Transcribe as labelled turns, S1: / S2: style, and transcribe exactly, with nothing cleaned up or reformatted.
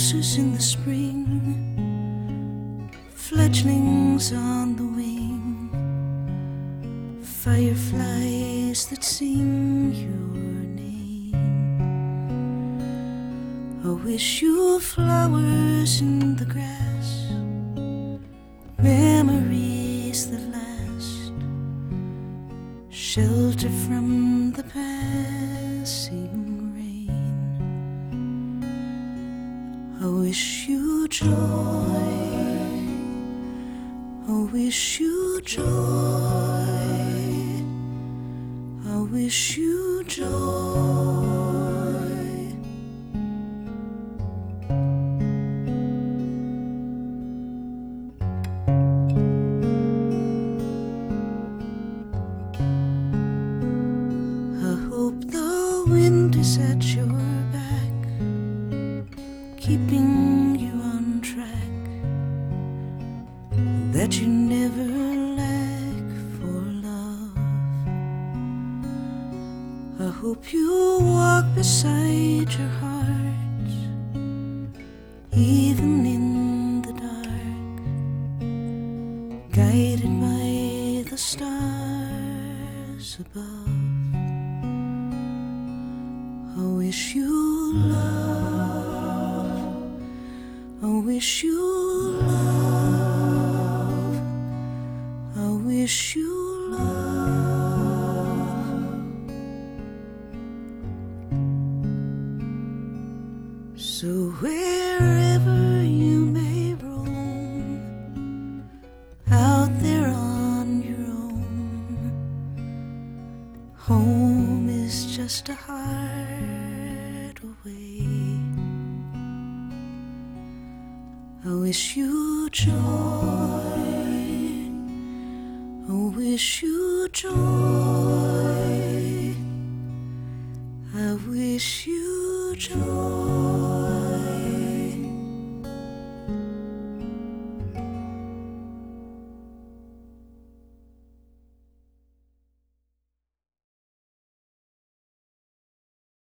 S1: roses in the spring, fledglings on the wing, fireflies that sing your name. I wish you flowers in the grass, memories that last, shelter from the passing rain. I wish you joy, I wish you joy, I wish you joy. I hope the wind is at your back, keeping you on track, that you never lack for love. I hope you walk beside your heart, even in the dark, guided by the stars above. I wish you love, I wish you love, I wish you love. So wherever you may roam, out there on your own, home is just a heart away. I wish you joy, I wish you joy.